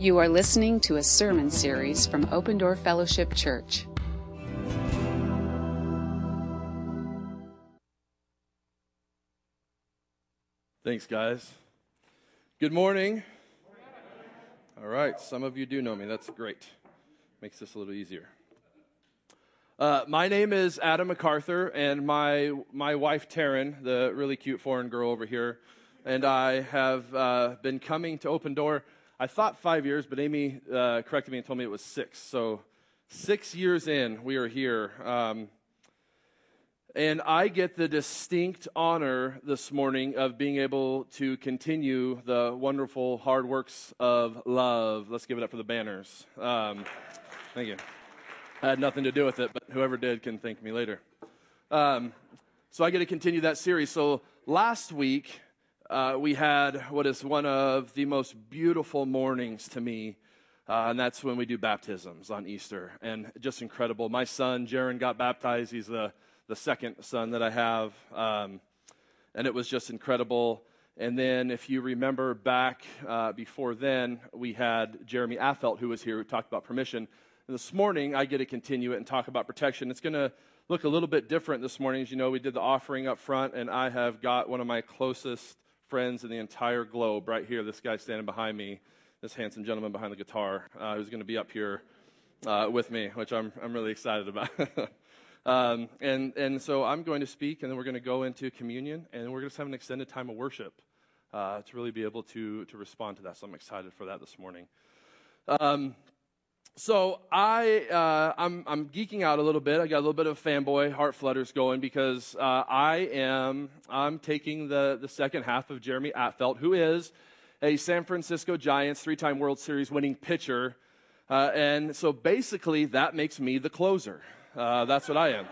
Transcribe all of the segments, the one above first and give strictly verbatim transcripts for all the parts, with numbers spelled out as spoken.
You are listening to a sermon series from Open Door Fellowship Church. Thanks, guys. Good morning. All right, some of you do know me. That's great. Makes this a little easier. Uh, my name is Adam MacArthur, and my my wife, Taryn, the really cute foreign girl over here, and I have uh, been coming to Open Door. I thought five years, but Amy uh, corrected me and told me it was six. So six years in, we are here. Um, and I get the distinct honor this morning of being able to continue the wonderful hard works of love. Let's give it up for the banners. Um, thank you. I had nothing to do with it, but whoever did can thank me later. Um, so I get to continue that series. So last week, uh, we had what is one of the most beautiful mornings to me, uh, and that's when we do baptisms on Easter. And just incredible. My son, Jaron, got baptized. He's the, the second son that I have, um, and it was just incredible. And then if you remember back uh, before then, we had Jeremy Affelt, who was here, who talked about permission. And this morning, I get to continue it and talk about protection. It's going to look a little bit different this morning. As you know, we did the offering up front, and I have got one of my closest friends in the entire globe right here, this guy standing behind me, this handsome gentleman behind the guitar, uh, who's going to be up here uh, with me, which I'm I'm really excited about. um, and, and so I'm going to speak, and then we're going to go into communion, and we're going to have an extended time of worship uh, to really be able to, to respond to that. So I'm excited for that this morning. Um So I, uh, I'm, I'm geeking out a little bit. I got a little bit of fanboy heart flutters going because uh, I am, I'm taking the, the second half of Jeremy Affelt, who is a San Francisco Giants three-time World Series winning pitcher. Uh, and so basically that makes me the closer. Uh, that's what I am.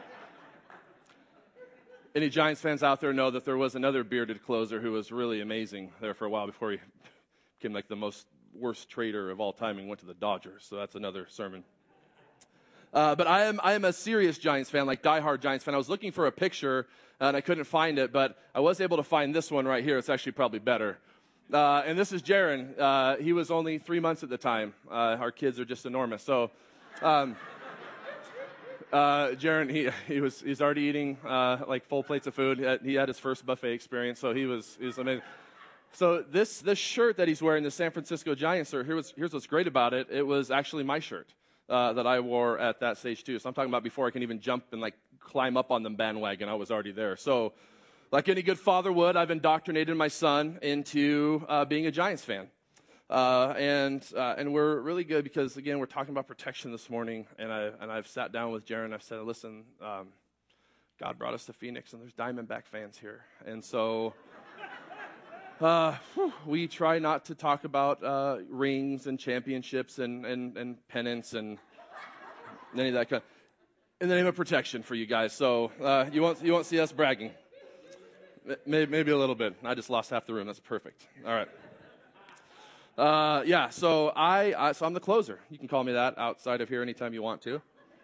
Any Giants fans out there know that there was another bearded closer who was really amazing there for a while before he became like the most worst trader of all time and went to the Dodgers. So that's another sermon. Uh, but I am I am a serious Giants fan, like diehard Giants fan. I was looking for a picture and I couldn't find it, but I was able to find this one right here. It's actually probably better. Uh, and this is Jaron. Uh, he was only three months at the time. Uh, our kids are just enormous. So, um, uh, Jaron, he he was he's already eating uh, like full plates of food. He had his first buffet experience, so he was he was amazing. So this this shirt that he's wearing, the San Francisco Giants shirt, here's, here's what's great about it. It was actually my shirt uh, that I wore at that stage too. So I'm talking about before I can even jump and like climb up on the bandwagon, I was already there. So like any good father would, I've indoctrinated my son into uh, being a Giants fan. Uh, and uh, and we're really good because, again, we're talking about protection this morning. And, I, and I've sat down with Jaron and I've said, listen, um, God brought us to Phoenix and there's Diamondback fans here. And so... Uh, whew, we try not to talk about uh, rings and championships and, and, and pennants and any of that kind. In the name of protection for you guys, so uh, you won't you won't see us bragging. Maybe, maybe a little bit. I just lost half the room. That's perfect. All right. Uh, yeah. So I, I so I'm the closer. You can call me that outside of here anytime you want to.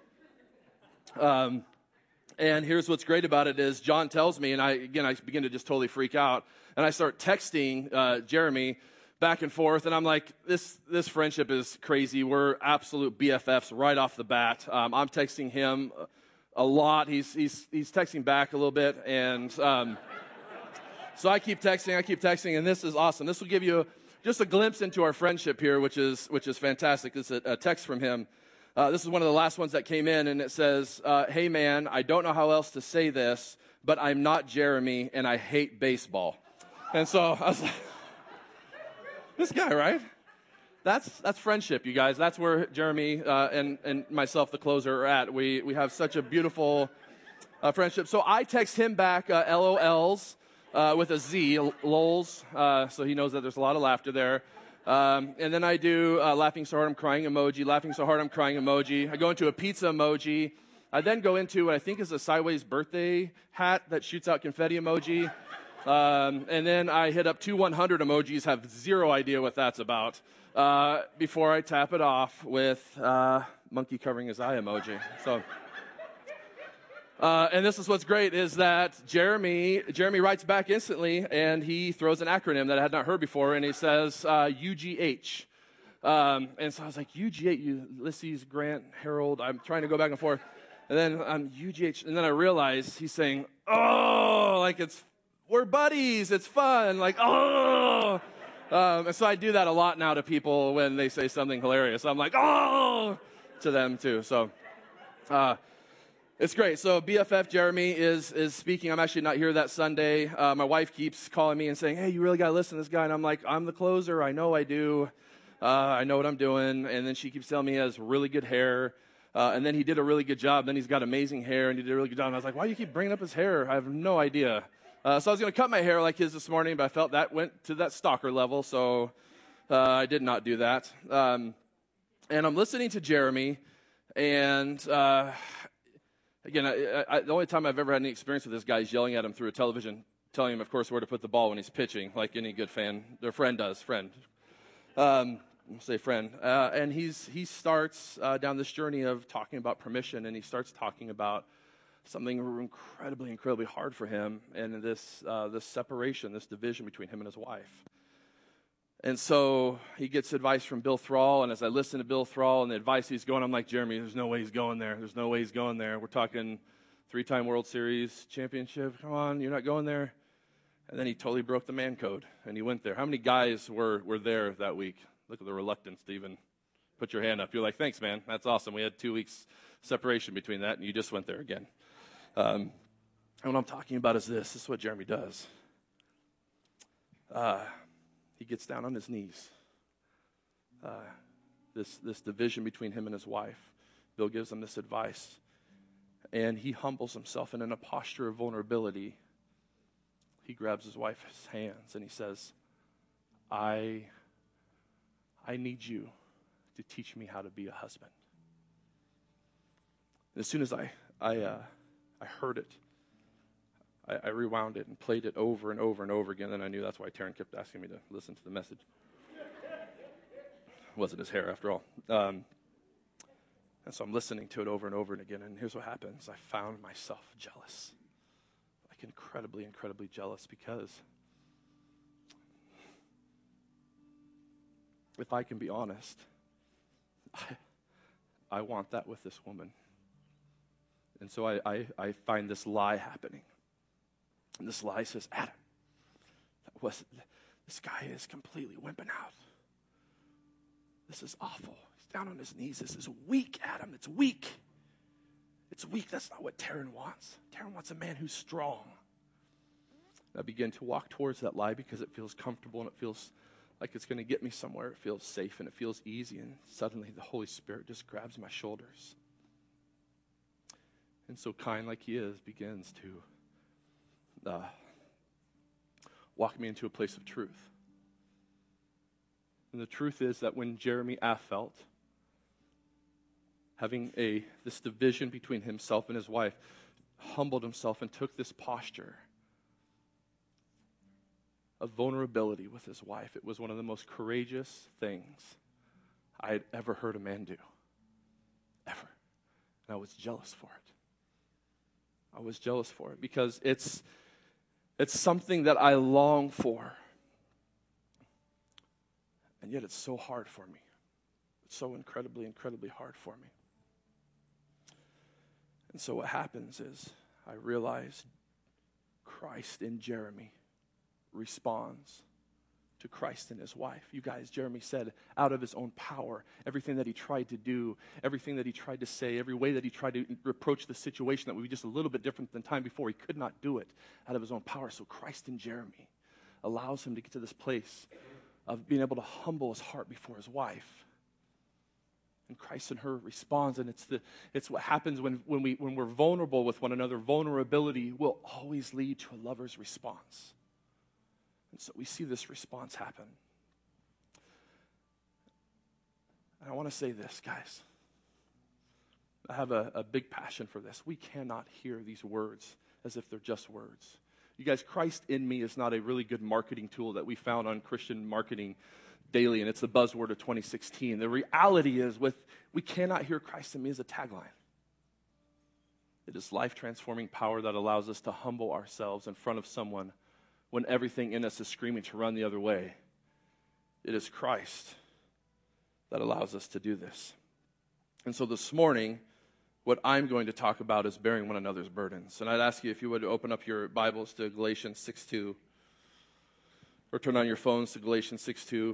Um. And here's what's great about it is John tells me, and I again, I begin to just totally freak out. And I start texting uh, Jeremy back and forth, and I'm like, this this friendship is crazy. We're absolute B F Fs right off the bat. Um, I'm texting him a lot. He's he's he's texting back a little bit, and um, so I keep texting, I keep texting, and this is awesome. This will give you just a glimpse into our friendship here, which is which is fantastic. It's a, a text from him. Uh, this is one of the last ones that came in, and it says, uh, hey, man, I don't know how else to say this, but I'm not Jeremy, and I hate baseball. And so I was like, this guy, right? That's that's friendship, you guys. That's where Jeremy uh, and, and myself, the closer, are at. We we have such a beautiful uh, friendship. So I text him back uh, L O Ls uh, with a Z, lols, uh, so he knows that there's a lot of laughter there. Um, and then I do uh, laughing so hard I'm crying emoji, laughing so hard I'm crying emoji. I go into a pizza emoji. I then go into what I think is a sideways birthday hat that shoots out confetti emoji. Um, and then I hit up two one hundred emojis, have zero idea what that's about, uh, before I tap it off with uh, monkey covering his eye emoji. So, uh, and this is what's great is that Jeremy Jeremy writes back instantly, and he throws an acronym that I had not heard before, and he says uh, U G H. Um, and so I was like, U G H, Ulysses, Grant, Harold, I'm trying to go back and forth. And then I'm U G H, and then I realized he's saying, oh, like it's, we're buddies, it's fun, like, oh. Um, and so I do that a lot now to people when they say something hilarious. I'm like, oh, to them too. So uh, it's great. So B F F Jeremy is is speaking. I'm actually not here that Sunday. Uh, my wife keeps calling me and saying, hey, you really got to listen to this guy. And I'm like, I'm the closer. I know I do. Uh, I know what I'm doing. And then she keeps telling me he has really good hair. Uh, and then he did a really good job. Then he's got amazing hair, and he did a really good job. And I was like, why do you keep bringing up his hair? I have no idea. Uh, so I was going to cut my hair like his this morning, but I felt that went to that stalker level, so uh, I did not do that. Um, and I'm listening to Jeremy, and uh, again, I, I, the only time I've ever had any experience with this guy is yelling at him through a television, telling him, of course, where to put the ball when he's pitching, like any good fan, their friend does, friend. Um, I'll say friend. Uh, and he's he starts uh, down this journey of talking about permission, and he starts talking about something incredibly, incredibly hard for him, and this uh, this separation, this division between him and his wife. And so he gets advice from Bill Thrall, and as I listen to Bill Thrall and the advice he's going, I'm like, Jeremy, there's no way he's going there. There's no way he's going there. We're talking three-time World Series championship. Come on, you're not going there. And then he totally broke the man code, and he went there. How many guys were, were there that week? Look at the reluctance to even put your hand up. You're like, thanks, man. That's awesome. We had two weeks separation between that, and you just went there again. Um, and what I'm talking about is this. This is what Jeremy does. Uh, he gets down on his knees. Uh, this, this division between him and his wife. Bill gives him this advice. And he humbles himself, and in a posture of vulnerability, he grabs his wife's hands and he says, I, I need you to teach me how to be a husband. And as soon as I, I, uh, I heard it, I, I rewound it and played it over and over and over again, and I knew that's why Taryn kept asking me to listen to the message. It wasn't his hair, after all. Um, and so I'm listening to it over and over and again, and here's what happens. I found myself jealous. Like incredibly, incredibly jealous, because if I can be honest, I, I want that with this woman. And so I, I, I find this lie happening. And this lie says, Adam, that was, this guy is completely wimping out. This is awful. He's down on his knees. This is weak, Adam. It's weak. It's weak. That's not what Taryn wants. Taryn wants a man who's strong. And I begin to walk towards that lie because it feels comfortable and it feels like it's going to get me somewhere. It feels safe and it feels easy. And suddenly the Holy Spirit just grabs my shoulders. And so kind like he is, begins to uh, walk me into a place of truth. And the truth is that when Jeremy Affeldt, having a this division between himself and his wife, humbled himself and took this posture of vulnerability with his wife, it was one of the most courageous things I had ever heard a man do. Ever. And I was jealous for it. I was jealous for it because it's it's something that I long for. And yet it's so hard for me. It's so incredibly, incredibly hard for me. And so what happens is I realize Christ in Jeremy responds to Christ and his wife. You guys, Jeremy said, out of his own power, everything that he tried to do, everything that he tried to say, every way that he tried to approach the situation that would be just a little bit different than time before, he could not do it out of his own power. So Christ in Jeremy allows him to get to this place of being able to humble his heart before his wife. And Christ in her responds, and it's the it's what happens when, when, we, when we're vulnerable with one another. Vulnerability will always lead to a lover's response. And so we see this response happen. And I want to say this, guys. I have a, a big passion for this. We cannot hear these words as if they're just words. You guys, Christ in me is not a really good marketing tool that we found on Christian Marketing Daily, and it's the buzzword of twenty sixteen. The reality is, with we cannot hear Christ in me as a tagline. It is life-transforming power that allows us to humble ourselves in front of someone when everything in us is screaming to run the other way. It is Christ that allows us to do this. And so this morning, what I'm going to talk about is bearing one another's burdens. And I'd ask you if you would open up your Bibles to Galatians six two, or turn on your phones to Galatians six two.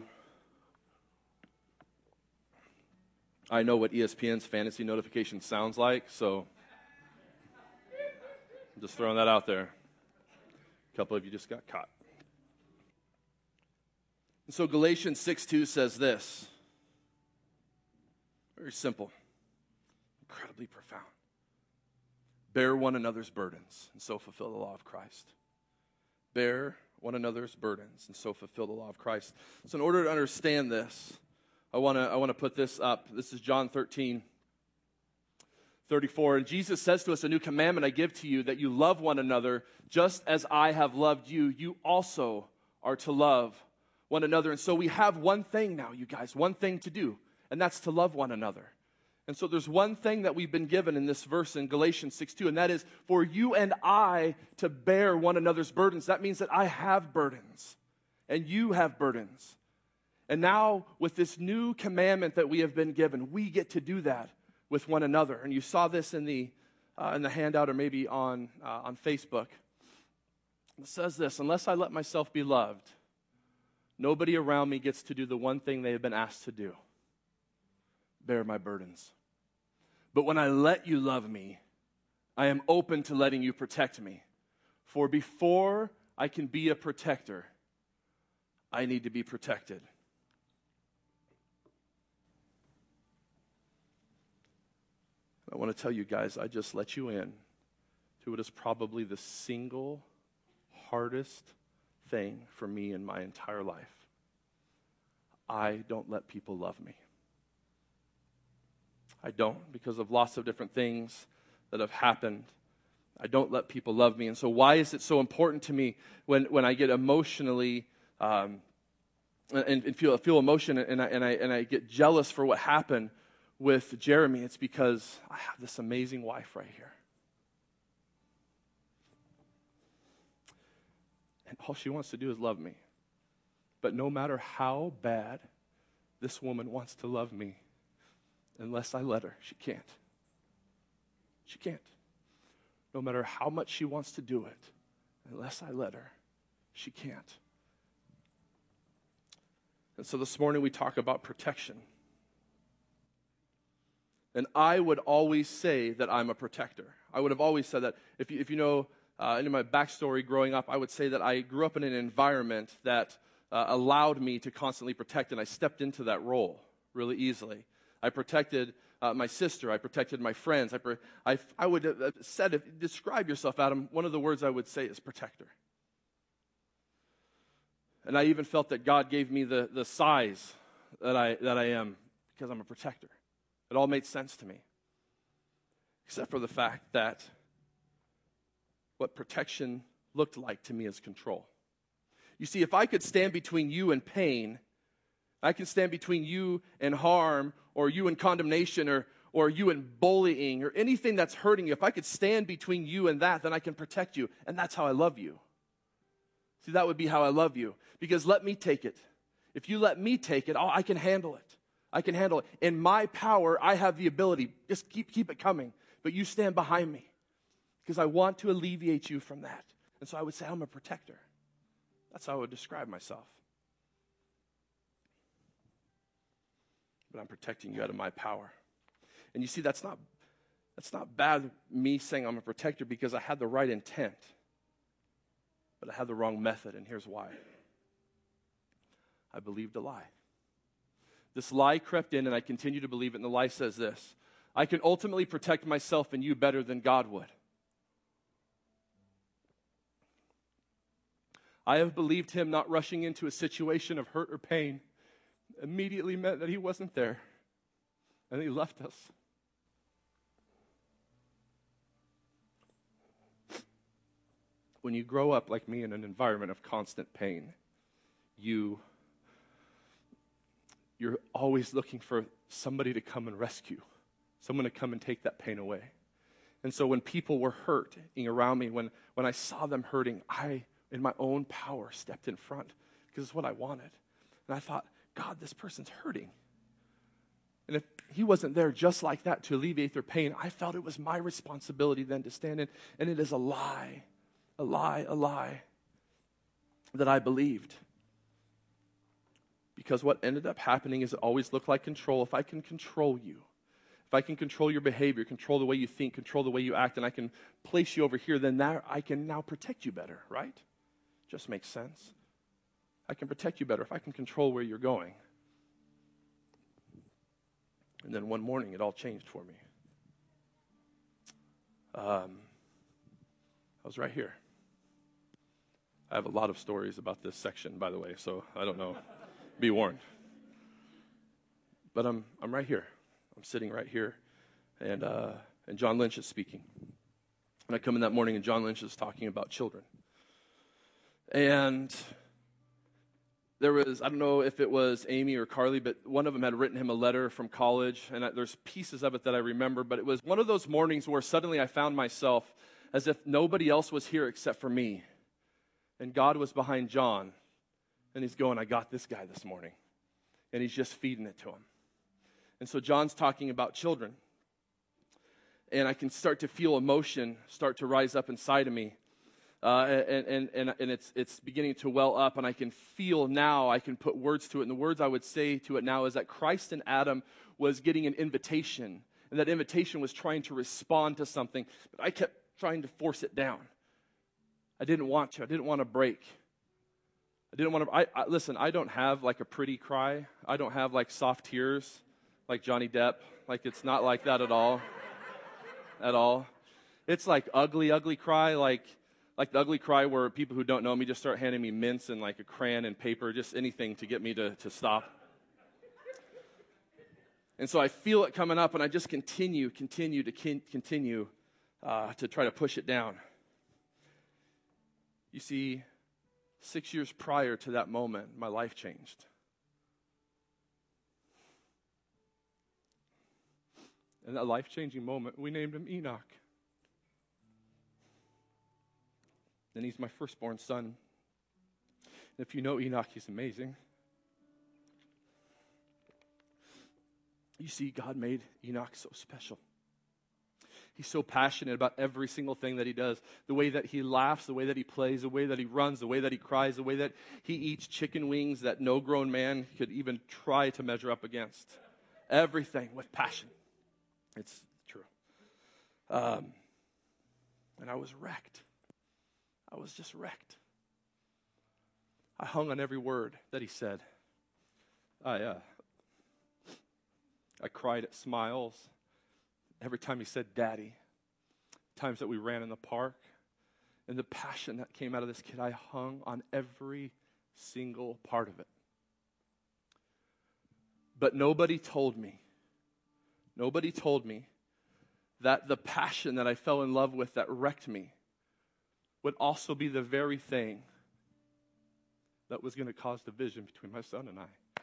I know what E S P N's fantasy notification sounds like, so I'm just throwing that out there. A couple of you just got caught. And so Galatians six two says this. Very simple. Incredibly profound. Bear one another's burdens, and so fulfill the law of Christ. Bear one another's burdens, and so fulfill the law of Christ. So in order to understand this, I want to I want to put this up. This is John thirteen, thirty-four. And Jesus says to us, a new commandment I give to you, that you love one another just as I have loved you. You also are to love one another. And so we have one thing now, you guys, one thing to do, and that's to love one another. And so there's one thing that we've been given in this verse in Galatians six two, and that is for you and I to bear one another's burdens. That means that I have burdens, and you have burdens. And now with this new commandment that we have been given, we get to do that with one another. And you saw this in the uh, in the handout or maybe on uh, on Facebook. It says this: unless I let myself be loved, nobody around me gets to do the one thing they have been asked to do: bear my burdens. But when I let you love me, I am open to letting you protect me. For before I can be a protector, I need to be protected. I want to tell you guys, I just let you in to what is probably the single hardest thing for me in my entire life. I don't let people love me. I don't, because of lots of different things that have happened. I don't let people love me. And so why is it so important to me when, when I get emotionally um, and, and feel feel emotion and I, and, I, and I get jealous for what happened with Jeremy? It's because I have this amazing wife right here. And all she wants to do is love me. But no matter how bad this woman wants to love me, unless I let her, she can't. She can't. No matter how much she wants to do it, unless I let her, she can't. And so this morning we talk about protection. And I would always say that I'm a protector. I would have always said that. If you, if you know uh, in my backstory growing up, I would say that I grew up in an environment that uh, allowed me to constantly protect, and I stepped into that role really easily. I protected uh, my sister. I protected my friends. I, pro- I, I would have said, if describe yourself, Adam, one of the words I would say is protector. And I even felt that God gave me the, the size that I, that I am because I'm a protector. It all made sense to me, except for the fact that what protection looked like to me is control. You see, if I could stand between you and pain, I can stand between you and harm, or you and condemnation, or, or you and bullying, or anything that's hurting you. If I could stand between you and that, then I can protect you, and that's how I love you. See, that would be how I love you, because let me take it. If you let me take it, I'll, I can handle it. I can handle it. In my power, I have the ability. Just keep, keep it coming, but you stand behind me, because I want to alleviate you from that. And so I would say I'm a protector. That's how I would describe myself. But I'm protecting you out of my power. And you see, that's not that's not bad, me saying I'm a protector, because I had the right intent. But I had the wrong method, and here's why. I believed a lie. This lie crept in, and I continue to believe it, and the lie says this: I can ultimately protect myself and you better than God would. I have believed him not rushing into a situation of hurt or pain immediately meant that he wasn't there, and he left us. When you grow up like me in an environment of constant pain, you, you're always looking for somebody to come and rescue, someone to come and take that pain away. And so when people were hurting around me, when, when I saw them hurting, I, in my own power, stepped in front because it's what I wanted. And I thought, God, this person's hurting. And if he wasn't there just like that to alleviate their pain, I felt it was my responsibility then to stand in. And it is a lie, a lie, a lie that I believed. Because what ended up happening is it always looked like control. If I can control you, if I can control your behavior, control the way you think, control the way you act, and I can place you over here, then that I can now protect you better, right? Just makes sense. I can protect you better if I can control where you're going. And then one morning, it all changed for me. Um, I was right here. I have a lot of stories about this section, by the way, so I don't know. Be warned. But I'm I'm right here. I'm sitting right here, and uh, and John Lynch is speaking. And I come in that morning, and John Lynch is talking about children. And there was, I don't know if it was Amy or Carly, but one of them had written him a letter from college, and I, there's pieces of it that I remember, but it was one of those mornings where suddenly I found myself as if nobody else was here except for me. And God was behind John, and he's going, I got this guy this morning. And he's just feeding it to him. And so John's talking about children. And I can start to feel emotion start to rise up inside of me. Uh, and and, and, and it's, it's beginning to well up, and I can feel now, I can put words to it. And the words I would say to it now is that Christ and Adam was getting an invitation. And that invitation was trying to respond to something. But I kept trying to force it down. I didn't want to. I didn't want to break. I didn't want to. I, I, listen, I don't have like a pretty cry. I don't have like soft tears like Johnny Depp. Like it's not like that at all. At all. It's like ugly, ugly cry. Like, like the ugly cry where people who don't know me just start handing me mints and like a crayon and paper, just anything to get me to, to stop. And so I feel it coming up, and I just continue, continue to kin- continue uh, to try to push it down. You see, six years prior to that moment, my life changed. In that life-changing moment, we named him Enoch. And he's my firstborn son. And if you know Enoch, he's amazing. You see, God made Enoch so special. He's so passionate about every single thing that he does. The way that he laughs, the way that he plays, the way that he runs, the way that he cries, the way that he eats chicken wings that no grown man could even try to measure up against. Everything with passion. It's true. Um, and I was wrecked. I was just wrecked. I hung on every word that he said. I, uh, I cried at smiles. Every time he said, Daddy, times that we ran in the park, and the passion that came out of this kid, I hung on every single part of it. But nobody told me, nobody told me that the passion that I fell in love with that wrecked me would also be the very thing that was going to cause division between my son and I.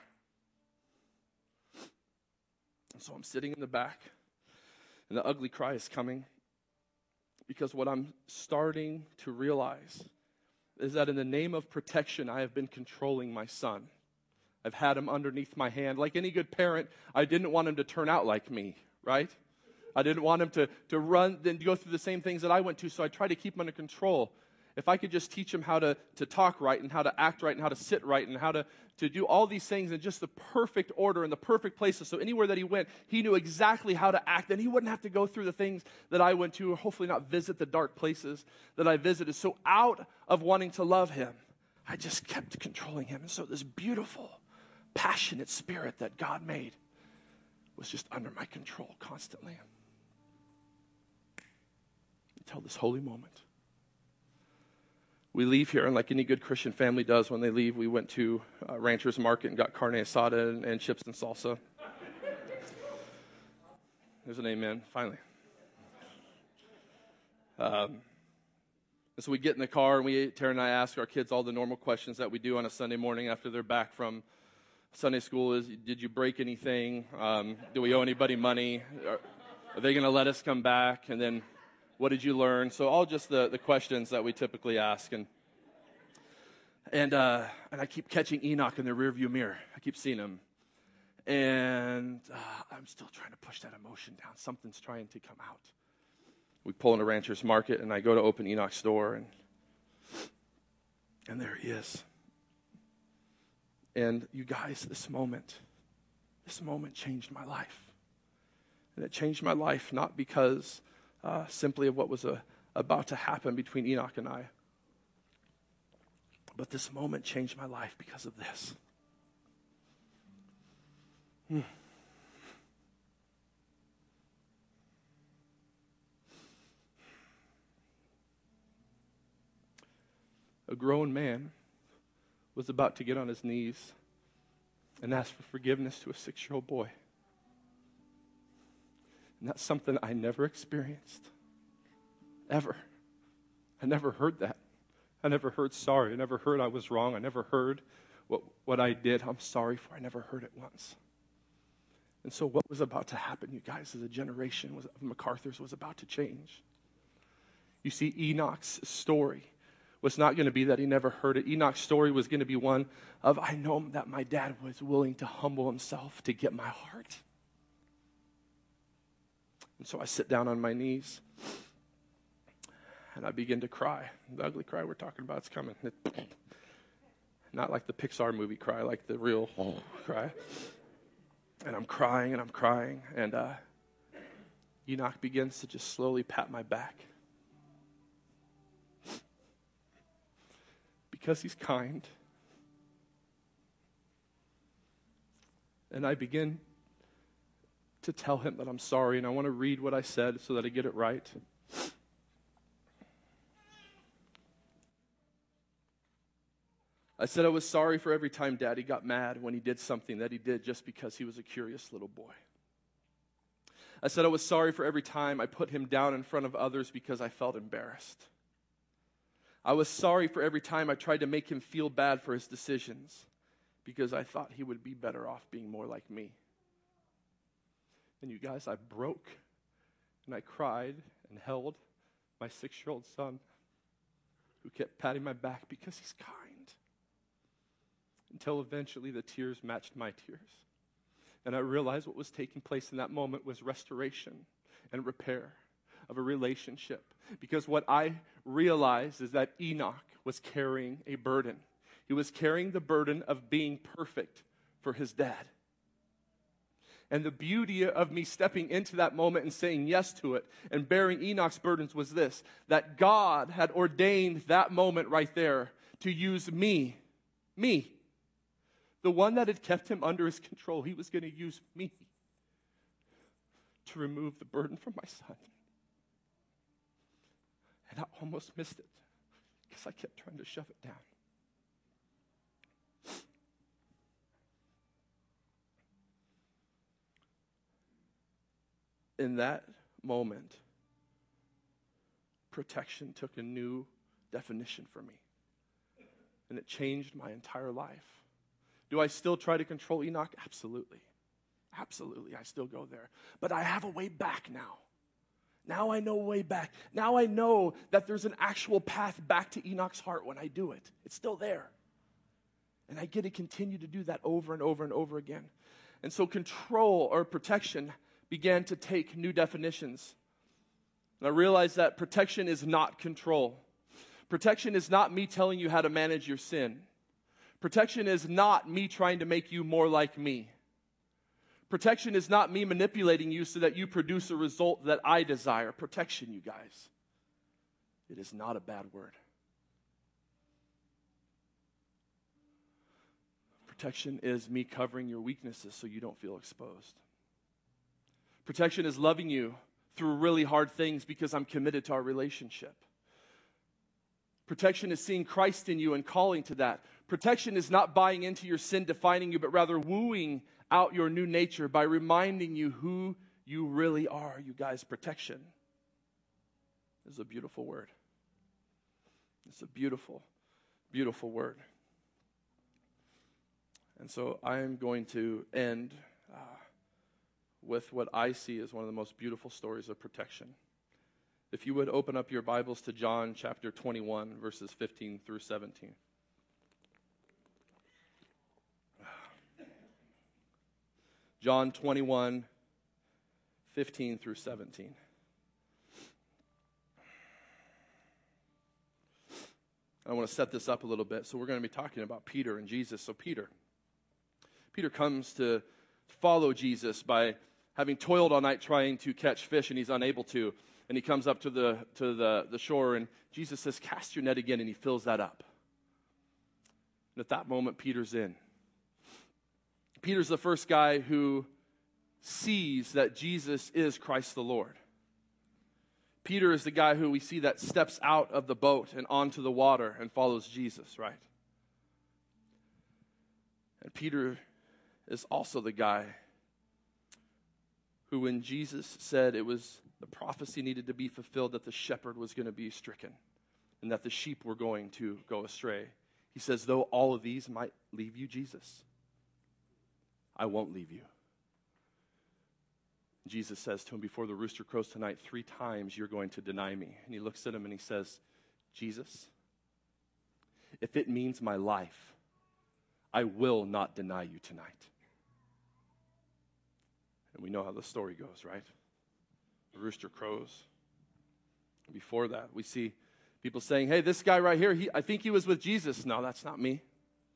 And so I'm sitting in the back, and the ugly cry is coming, because what I'm starting to realize is that in the name of protection, I have been controlling my son. I've had him underneath my hand. Like any good parent, I didn't want him to turn out like me, right? I didn't want him to, to run and go through the same things that I went to, so I tried to keep him under control. If I could just teach him how to, to talk right and how to act right and how to sit right and how to, to do all these things in just the perfect order and the perfect places, so anywhere that he went, he knew exactly how to act, and he wouldn't have to go through the things that I went to, or hopefully not visit the dark places that I visited. So out of wanting to love him, I just kept controlling him. And so this beautiful, passionate spirit that God made was just under my control constantly. Until this holy moment. We leave here, and like any good Christian family does when they leave, we went to uh, Rancher's Market and got carne asada and, and chips and salsa. There's an amen, finally. Um, and so we get in the car, and we, Tara and I ask our kids all the normal questions that we do on a Sunday morning after they're back from Sunday school. Is, did you break anything? Um, do we owe anybody money? Are, are they going to let us come back? And then, what did you learn? So all just the, the questions that we typically ask. And and uh, and I keep catching Enoch in the rearview mirror. I keep seeing him. And uh, I'm still trying to push that emotion down. Something's trying to come out. We pull into Rancher's Market, and I go to open Enoch's door, and and there he is. And you guys, this moment, this moment changed my life. And it changed my life not because uh, simply of what was uh, about to happen between Enoch and I, but this moment changed my life because of this. Hmm. A grown man was about to get on his knees and ask for forgiveness to a six-year-old boy. And that's something I never experienced, ever. I never heard that. I never heard sorry. I never heard I was wrong. I never heard what, what I did I'm sorry for. I never heard it once. And so what was about to happen, you guys, as a generation was, of MacArthur's was about to change. You see, Enoch's story was not going to be that he never heard it. Enoch's story was going to be one of, I know that my dad was willing to humble himself to get my heart. And so I sit down on my knees, and I begin to cry. The ugly cry we're talking about is coming. It, not like the Pixar movie cry, like the real cry. And I'm crying, and I'm crying, and uh, Enoch begins to just slowly pat my back. Because he's kind. And I begin to tell him that I'm sorry, and I want to read what I said so that I get it right. I said I was sorry for every time Daddy got mad when he did something that he did just because he was a curious little boy. I said I was sorry for every time I put him down in front of others because I felt embarrassed. I was sorry for every time I tried to make him feel bad for his decisions because I thought he would be better off being more like me. And you guys, I broke and I cried and held my six-year-old son who kept patting my back because he's kind. Until eventually the tears matched my tears. And I realized what was taking place in that moment was restoration and repair of a relationship. Because what I realized is that Enoch was carrying a burden. He was carrying the burden of being perfect for his dad. And the beauty of me stepping into that moment and saying yes to it and bearing Enoch's burdens was this, that God had ordained that moment right there to use me, me, the one that had kept him under his control. He was going to use me to remove the burden from my son. And I almost missed it because I kept trying to shove it down. In that moment, protection took a new definition for me. And it changed my entire life. Do I still try to control Enoch? Absolutely. Absolutely, I still go there. But I have a way back now. Now I know a way back. Now I know that there's an actual path back to Enoch's heart when I do it. It's still there. And I get to continue to do that over and over and over again. And so control or protection began to take new definitions. And I realized that protection is not control. Protection is not me telling you how to manage your sin. Protection is not me trying to make you more like me. Protection is not me manipulating you so that you produce a result that I desire. Protection, you guys, it is not a bad word. Protection is me covering your weaknesses so you don't feel exposed. Protection is loving you through really hard things because I'm committed to our relationship. Protection is seeing Christ in you and calling to that. Protection is not buying into your sin defining you, but rather wooing out your new nature by reminding you who you really are. You guys, protection is a beautiful word. It's a beautiful, beautiful word. And so I am going to end uh, with what I see as one of the most beautiful stories of protection. If you would open up your Bibles to John chapter twenty-one, verses fifteen through seventeen. John twenty-one, fifteen through seventeen. I want to set this up a little bit. So we're going to be talking about Peter and Jesus. So Peter. Peter comes to follow Jesus by having toiled all night trying to catch fish, and he's unable to. And he comes up to the to the, the shore, and Jesus says, cast your net again, and he fills that up. And at that moment, Peter's in. Peter's the first guy who sees that Jesus is Christ the Lord. Peter is the guy who we see that steps out of the boat and onto the water and follows Jesus, right? And Peter is also the guy who, when Jesus said it was the prophecy needed to be fulfilled that the shepherd was going to be stricken and that the sheep were going to go astray, he says, though all of these might leave you, Jesus, I won't leave you. Jesus says to him, before the rooster crows tonight, three times you're going to deny me. And he looks at him and he says, Jesus, if it means my life, I will not deny you tonight. And we know how the story goes, right? The rooster crows. Before that, we see people saying, hey, this guy right here, he, I think he was with Jesus. No, that's not me.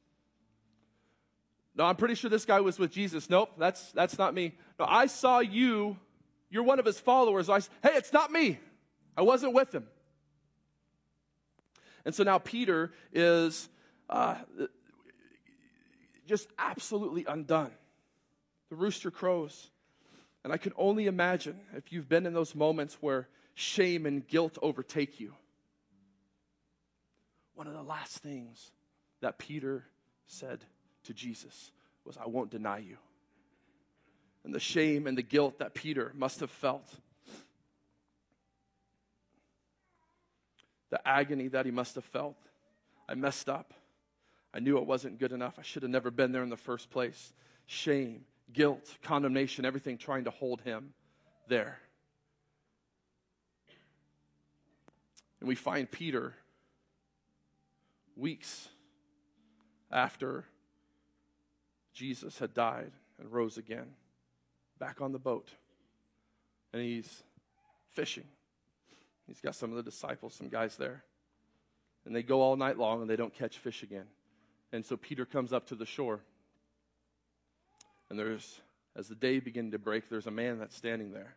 No, I'm pretty sure this guy was with Jesus. Nope, that's that's not me. No, I saw you. You're one of his followers. I, hey, it's not me. I wasn't with him. And so now Peter is uh, just absolutely undone. The rooster crows. And I can only imagine if you've been in those moments where shame and guilt overtake you. One of the last things that Peter said to Jesus was, I won't deny you. And the shame and the guilt that Peter must have felt, the agony that he must have felt. I messed up. I knew it wasn't good enough. I should have never been there in the first place. Shame, guilt, condemnation, everything trying to hold him there. And we find Peter weeks after Jesus had died and rose again, back on the boat. And he's fishing. He's got some of the disciples, some guys there. And they go all night long and they don't catch fish again. And so Peter comes up to the shore. And there's, as the day began to break, there's a man that's standing there.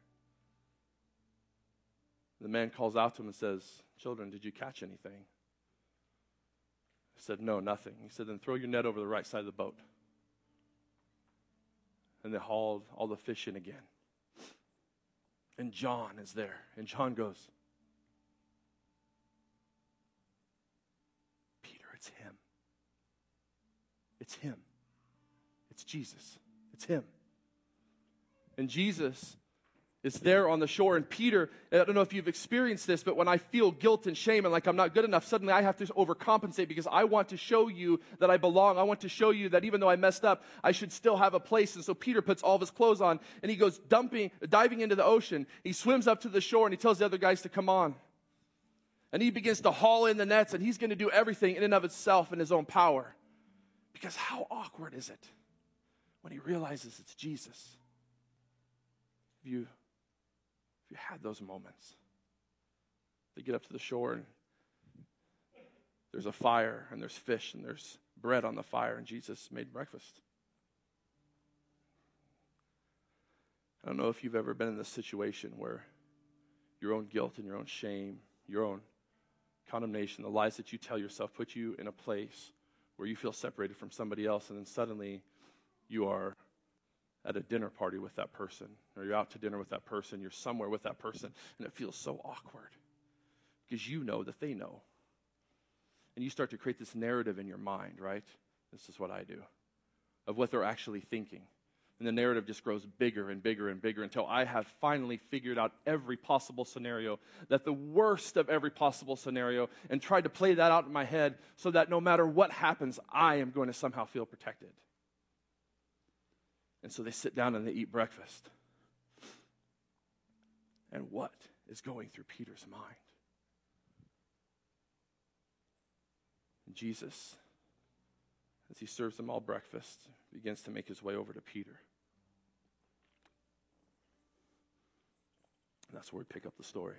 The man calls out to him and says, children, did you catch anything? I said, no, nothing. He said, then throw your net over the right side of the boat. And they hauled all the fish in again. And John is there. And John goes, Peter, it's him. It's him. It's Jesus. It's him. And Jesus is there on the shore. And Peter, I don't know if you've experienced this, but when I feel guilt and shame and like I'm not good enough, suddenly I have to overcompensate because I want to show you that I belong. I want to show you that even though I messed up, I should still have a place. And so Peter puts all of his clothes on and he goes dumping, diving into the ocean. He swims up to the shore and he tells the other guys to come on. And he begins to haul in the nets and he's going to do everything in and of itself in his own power. Because how awkward is it when he realizes it's Jesus? If you If you had those moments. They get up to the shore and there's a fire and there's fish and there's bread on the fire and Jesus made breakfast. I don't know if you've ever been in this situation where your own guilt and your own shame, your own condemnation, the lies that you tell yourself put you in a place where you feel separated from somebody else and then suddenly you are at a dinner party with that person, or you're out to dinner with that person, you're somewhere with that person, and it feels so awkward because you know that they know. And you start to create this narrative in your mind, right? This is what I do, of what they're actually thinking. And the narrative just grows bigger and bigger and bigger until I have finally figured out every possible scenario, that the worst of every possible scenario, and tried to play that out in my head so that no matter what happens, I am going to somehow feel protected. And so they sit down and they eat breakfast. And what is going through Peter's mind? And Jesus, as he serves them all breakfast, begins to make his way over to Peter. And that's where we pick up the story.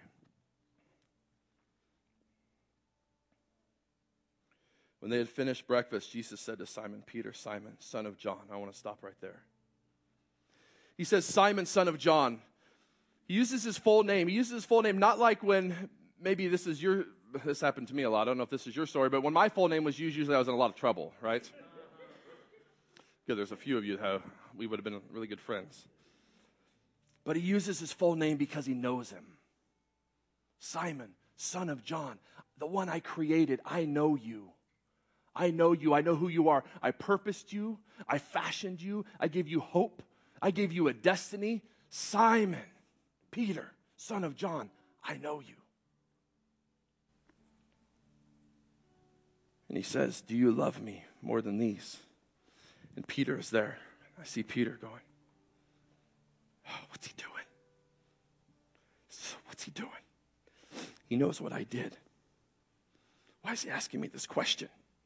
When they had finished breakfast, Jesus said to Simon Peter, Simon, son of John. I want to stop right there. He says, Simon, son of John. He uses his full name. He uses his full name not like when, maybe this is your, this happened to me a lot. I don't know if this is your story, but when my full name was used, usually I was in a lot of trouble, right? Good, there's a few of you that we would have been really good friends. But he uses his full name because he knows him. Simon, son of John, the one I created, I know you. I know you. I know who you are. I purposed you. I fashioned you. I gave you hope. I gave you a destiny. Simon, Peter, son of John, I know you. And he says, do you love me more than these? And Peter is there. I see Peter going, oh, what's he doing? What's he doing? He knows what I did. Why is he asking me this question?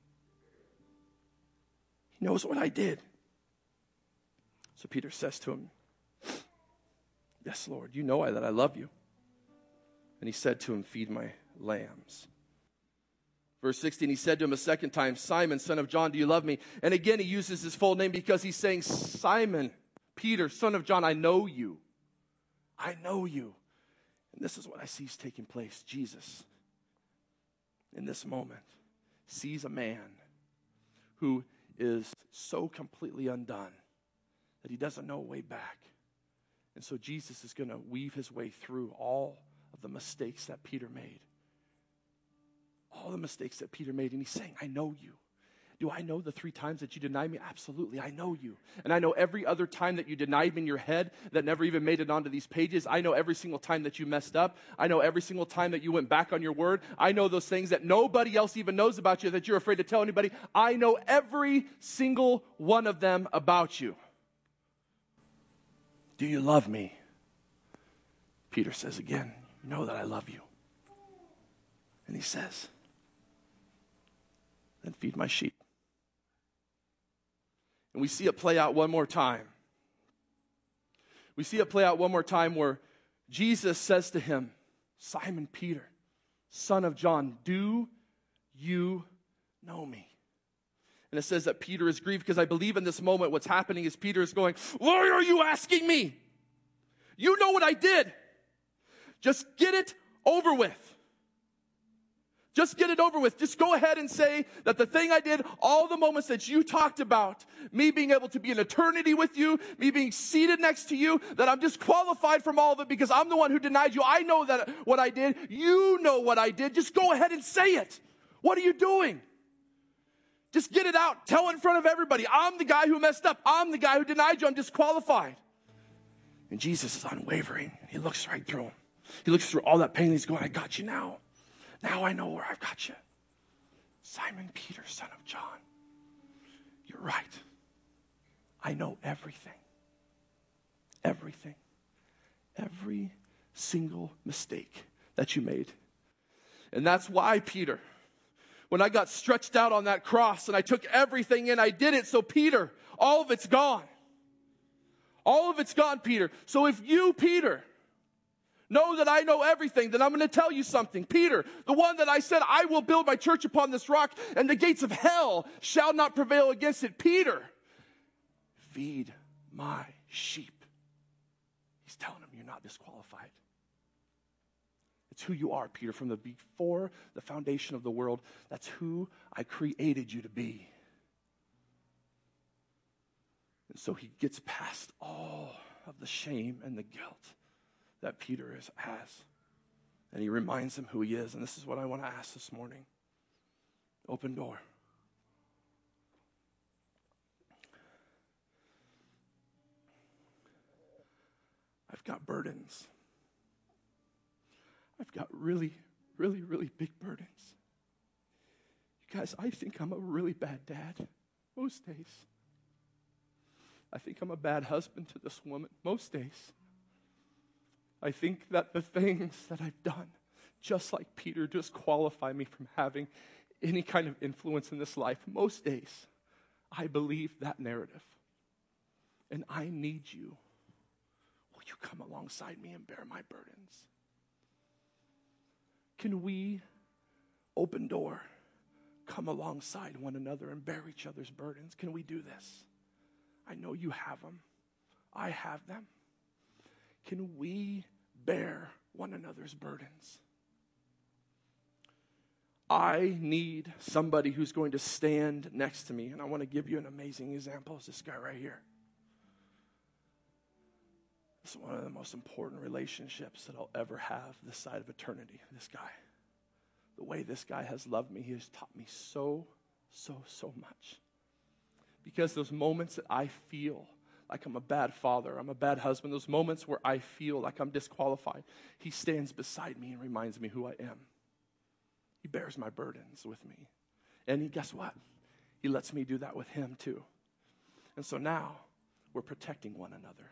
He knows what I did. So Peter says to him, yes, Lord, you know that I love you. And he said to him, feed my lambs. Verse sixteen, he said to him a second time, Simon, son of John, do you love me? And again, he uses his full name because he's saying, Simon, Peter, son of John, I know you. I know you. And this is what I see is taking place. Jesus, in this moment, sees a man who is so completely undone that he doesn't know a way back. And so Jesus is going to weave his way through all of the mistakes that Peter made. All the mistakes that Peter made. And he's saying, I know you. Do I know the three times that you denied me? Absolutely, I know you. And I know every other time that you denied me in your head that never even made it onto these pages. I know every single time that you messed up. I know every single time that you went back on your word. I know those things that nobody else even knows about you, that you're afraid to tell anybody. I know every single one of them about you. Do you love me? Peter says again, you know that I love you. And he says, then feed my sheep. And we see it play out one more time. We see it play out one more time where Jesus says to him, Simon Peter, son of John, do you know me? And it says that Peter is grieved because I believe in this moment what's happening is Peter is going, why are you asking me? You know what I did. Just get it over with. Just get it over with. Just go ahead and say that the thing I did, all the moments that you talked about, me being able to be in eternity with you, me being seated next to you, that I'm disqualified from all of it because I'm the one who denied you. I know that what I did. You know what I did. Just go ahead and say it. What are you doing? Just get it out. Tell it in front of everybody. I'm the guy who messed up. I'm the guy who denied you. I'm disqualified. And Jesus is unwavering. He looks right through him. He looks through all that pain. He's going, I got you now. Now I know where I've got you. Simon Peter, son of John. You're right. I know everything. Everything. Every single mistake that you made. And that's why, Peter, when I got stretched out on that cross and I took everything in, I did it. So Peter, all of it's gone. All of it's gone, Peter. So if you, Peter, know that I know everything, then I'm going to tell you something. Peter, the one that I said, I will build my church upon this rock, and the gates of hell shall not prevail against it. Peter, feed my sheep. He's telling him you're not disqualified. It's who you are, Peter, from the before the foundation of the world. That's who I created you to be. And so he gets past all of the shame and the guilt that Peter is, has. And he reminds him who he is. And this is what I want to ask this morning. Open door. I've got burdens. I've got really, really, really big burdens. You guys, I think I'm a really bad dad most days. I think I'm a bad husband to this woman most days. I think that the things that I've done, just like Peter, disqualify me from having any kind of influence in this life. Most days, I believe that narrative. And I need you. Will you come alongside me and bear my burdens? Can we, Open Door, come alongside one another and bear each other's burdens? Can we do this? I know you have them. I have them. Can we bear one another's burdens? I need somebody who's going to stand next to me, and I want to give you an amazing example. It's this guy right here. It's one of the most important relationships that I'll ever have this side of eternity, this guy. The way this guy has loved me, he has taught me so, so, so much. Because those moments that I feel like I'm a bad father, I'm a bad husband, those moments where I feel like I'm disqualified, he stands beside me and reminds me who I am. He bears my burdens with me. And he, guess what? He lets me do that with him too. And so now we're protecting one another.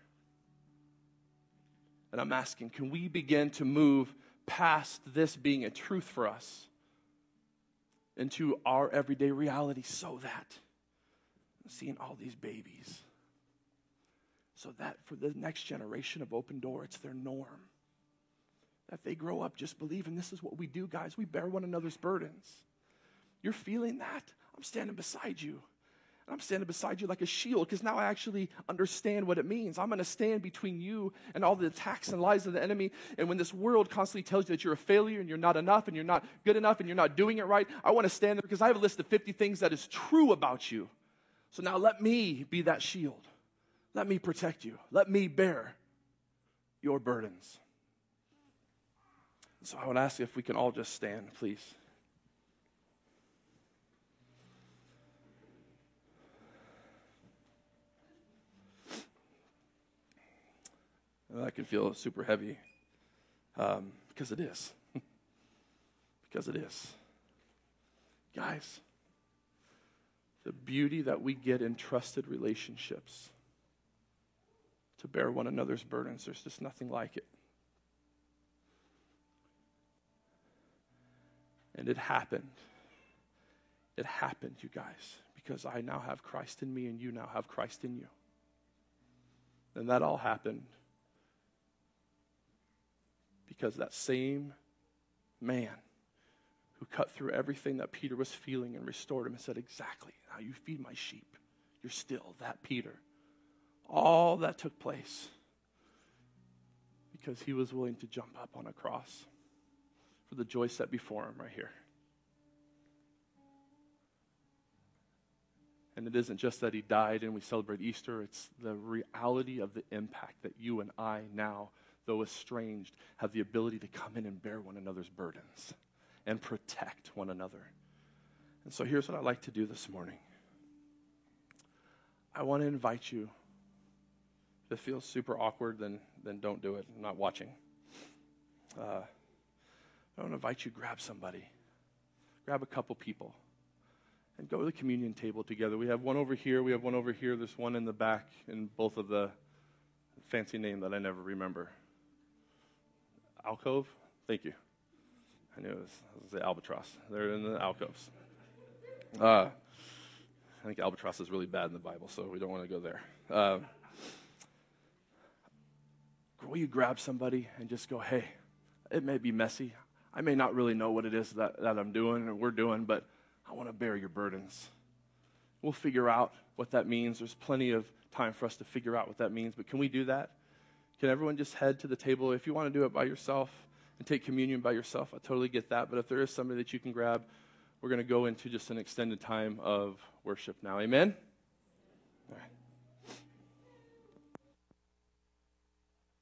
And I'm asking, can we begin to move past this being a truth for us into our everyday reality, so that I'm seeing all these babies, so that for the next generation of Open Door, it's their norm. That they grow up just believing this is what we do, guys. We bear one another's burdens. You're feeling that? I'm standing beside you. And I'm standing beside you like a shield, because now I actually understand what it means. I'm going to stand between you and all the attacks and lies of the enemy. And when this world constantly tells you that you're a failure and you're not enough and you're not good enough and you're not doing it right, I want to stand there because I have a list of fifty things that is true about you. So now let me be that shield. Let me protect you. Let me bear your burdens. So I would ask if we can all just stand, please. And that can feel super heavy, um, because it is. Because it is. Guys, the beauty that we get in trusted relationships to bear one another's burdens, there's just nothing like it. And it happened. It happened, you guys, because I now have Christ in me and you now have Christ in you. And that all happened because that same man who cut through everything that Peter was feeling and restored him and said, exactly how you feed my sheep, you're still that Peter. All that took place because he was willing to jump up on a cross for the joy set before him right here. And it isn't just that he died and we celebrate Easter, it's the reality of the impact that you and I now, though estranged, have the ability to come in and bear one another's burdens and protect one another. And so here's what I'd like to do this morning. I want to invite you. If it feels super awkward, then, then don't do it. I'm not watching. Uh, I want to invite you to grab somebody. Grab a couple people. And go to the communion table together. We have one over here. We have one over here. There's one in the back in both of the fancy name that I never remember. Alcove? Thank you. I knew it was, it was the albatross. They're in the alcoves. Uh, I think albatross is really bad in the Bible, so we don't want to go there. Uh, will you grab somebody and just go, hey, it may be messy. I may not really know what it is that, that I'm doing or we're doing, but I want to bear your burdens. We'll figure out what that means. There's plenty of time for us to figure out what that means, but can we do that? Can everyone just head to the table? If you want to do it by yourself and take communion by yourself, I totally get that, but if there is somebody that you can grab, we're going to go into just an extended time of worship now. Amen?